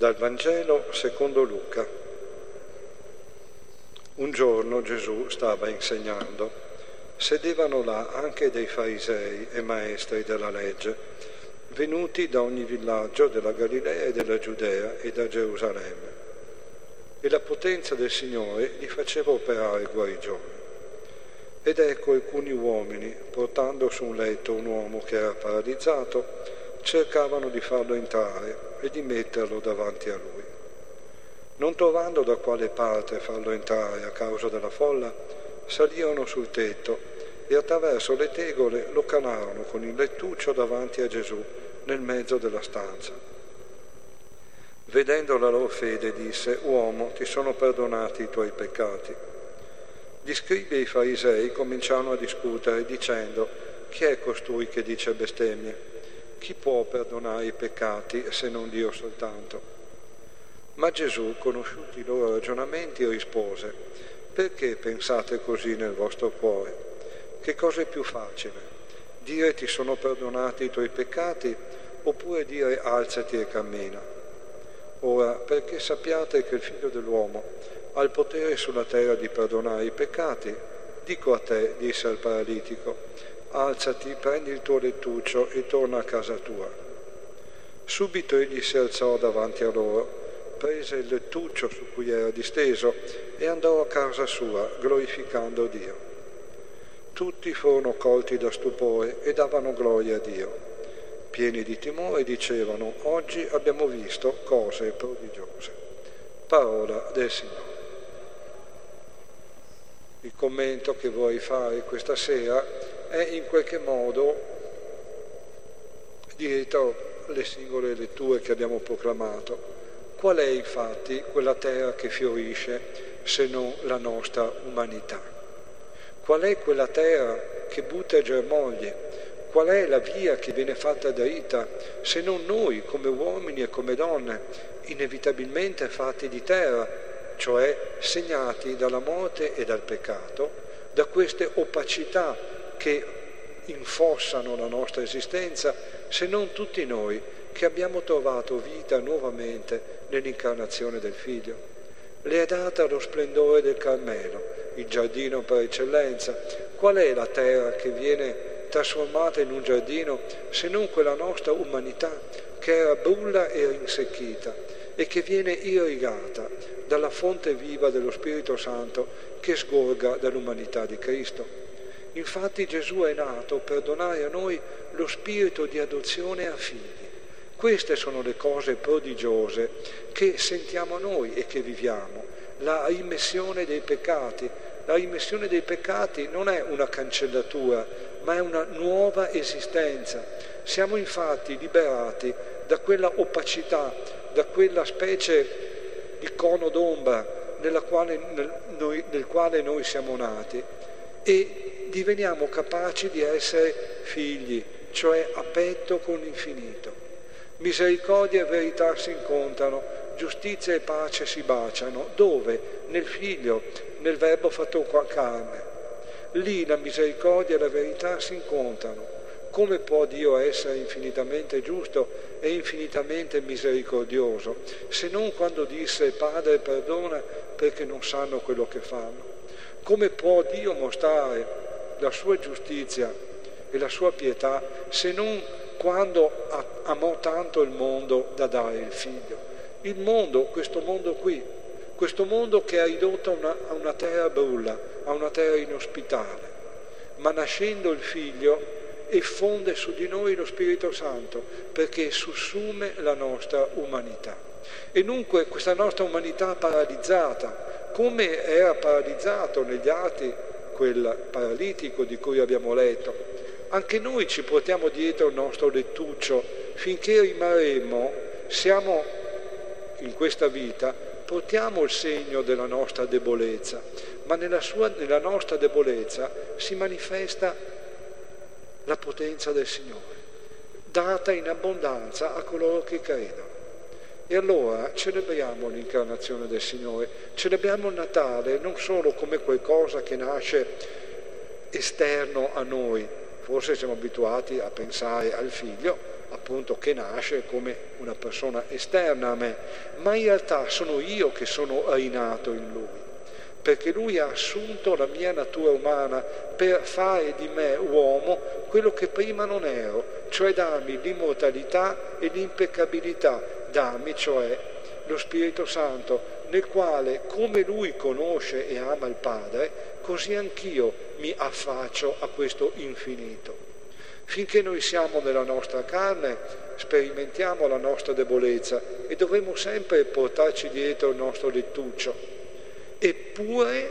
Dal Vangelo secondo Luca. Un giorno Gesù stava insegnando. Sedevano là anche dei farisei e maestri della legge, venuti da ogni villaggio della Galilea e della Giudea e da Gerusalemme. E la potenza del Signore gli faceva operare guarigione. Ed ecco alcuni uomini, portando su un letto un uomo che era paralizzato, cercavano di farlo entrare e di metterlo davanti a lui. Non trovando da quale parte farlo entrare a causa della folla, salirono sul tetto e attraverso le tegole lo calarono con il lettuccio davanti a Gesù nel mezzo della stanza. Vedendo la loro fede disse: «Uomo, ti sono perdonati i tuoi peccati». Gli scribi e i farisei cominciarono a discutere dicendo: «Chi è costui che dice bestemmie? Chi può perdonare i peccati se non Dio soltanto?» Ma Gesù, conosciuti i loro ragionamenti, rispose: «Perché pensate così nel vostro cuore? Che cosa è più facile? Dire ti sono perdonati i tuoi peccati, oppure dire alzati e cammina? Ora, perché sappiate che il Figlio dell'uomo ha il potere sulla terra di perdonare i peccati, dico a te, disse al paralitico, alzati, prendi il tuo lettuccio e torna a casa tua. Subito egli si alzò davanti a loro, prese il lettuccio su cui era disteso e andò a casa sua, glorificando Dio. Tutti furono colti da stupore e davano gloria a Dio. Pieni di timore dicevano: oggi abbiamo visto cose prodigiose. Parola del Signore. Il commento che vorrei fare questa sera è in qualche modo dietro le singole letture che abbiamo proclamato. Qual è infatti quella terra che fiorisce se non la nostra umanità? Qual è quella terra che butta germogli? Qual è la via che viene fatta dritta se non noi come uomini e come donne, inevitabilmente fatti di terra, cioè segnati dalla morte e dal peccato, da queste opacità che infossano la nostra esistenza, se non tutti noi che abbiamo trovato vita nuovamente nell'incarnazione del Figlio. Le è data lo splendore del Carmelo, il giardino per eccellenza. Qual è la terra che viene trasformata in un giardino se non quella nostra umanità che era brulla e rinsecchita e che viene irrigata dalla fonte viva dello Spirito Santo che sgorga dall'umanità di Cristo? Infatti Gesù è nato per donare a noi lo spirito di adozione a figli. Queste sono le cose prodigiose che sentiamo noi e che viviamo. La rimessione dei peccati. La rimessione dei peccati non è una cancellatura, ma è una nuova esistenza. Siamo infatti liberati da quella opacità, da quella specie di cono d'ombra nel quale noi siamo nati, e diveniamo capaci di essere figli, cioè a petto con l'infinito. Misericordia e verità si incontrano, giustizia e pace si baciano. Dove? Nel Figlio, nel Verbo fatto carne. Lì la misericordia e la verità si incontrano. Come può Dio essere infinitamente giusto e infinitamente misericordioso, se non quando disse: Padre, perdona perché non sanno quello che fanno? Come può Dio mostrare la sua giustizia e la sua pietà se non quando amò tanto il mondo da dare il Figlio? Il mondo, questo mondo qui, questo mondo che è ridotto a una terra brulla, a una terra inospitale, ma nascendo il Figlio effonde su di noi lo Spirito Santo perché sussume la nostra umanità. E dunque questa nostra umanità paralizzata, come era paralizzato negli Atti quel paralitico di cui abbiamo letto, anche noi ci portiamo dietro il nostro lettuccio finché rimarremo, siamo in questa vita, portiamo il segno della nostra debolezza, ma nella nostra debolezza si manifesta la potenza del Signore, data in abbondanza a coloro che credono. E allora celebriamo l'incarnazione del Signore, celebriamo il Natale non solo come qualcosa che nasce esterno a noi, forse siamo abituati a pensare al Figlio appunto che nasce come una persona esterna a me, ma in realtà sono io che sono rinato in Lui, perché Lui ha assunto la mia natura umana per fare di me uomo quello che prima non ero, cioè darmi l'immortalità e l'impeccabilità, darmi cioè lo Spirito Santo, nel quale, come Lui conosce e ama il Padre, così anch'io mi affaccio a questo infinito. Finché noi siamo nella nostra carne, sperimentiamo la nostra debolezza e dovremo sempre portarci dietro il nostro lettuccio. Eppure,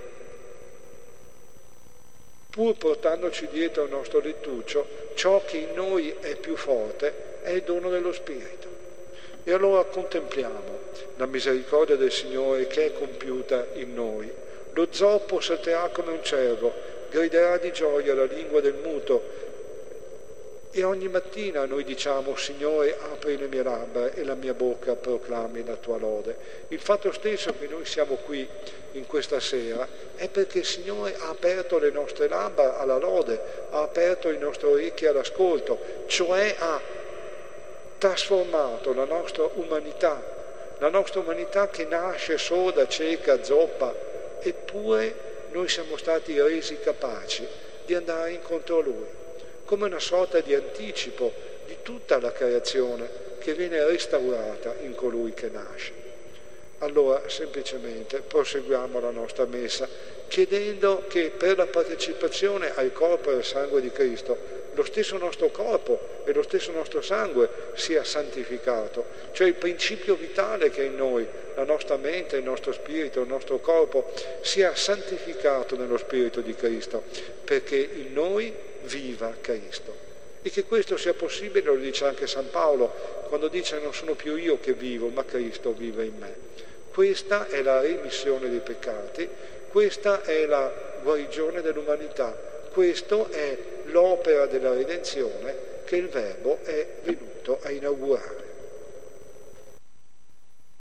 pur portandoci dietro il nostro lettuccio, ciò che in noi è più forte è il dono dello Spirito. E allora contempliamo la misericordia del Signore che è compiuta in noi. Lo zoppo salterà come un cervo, griderà di gioia la lingua del muto. E ogni mattina noi diciamo: Signore, apri le mie labbra e la mia bocca proclami la tua lode. Il fatto stesso che noi siamo qui in questa sera è perché il Signore ha aperto le nostre labbra alla lode, ha aperto i nostri orecchi all'ascolto, cioè ha trasformato la nostra umanità che nasce sorda, cieca, zoppa, eppure noi siamo stati resi capaci di andare incontro a Lui, come una sorta di anticipo di tutta la creazione che viene restaurata in colui che nasce. Allora semplicemente proseguiamo la nostra messa chiedendo che per la partecipazione al corpo e al sangue di Cristo lo stesso nostro corpo e lo stesso nostro sangue sia santificato, cioè il principio vitale che è in noi, la nostra mente, il nostro spirito, il nostro corpo, sia santificato nello Spirito di Cristo, perché in noi viva Cristo. E che questo sia possibile lo dice anche San Paolo, quando dice: non sono più io che vivo, ma Cristo vive in me. Questa è la remissione dei peccati, questa è la guarigione dell'umanità, questo è l'opera della redenzione che il Verbo è venuto a inaugurare.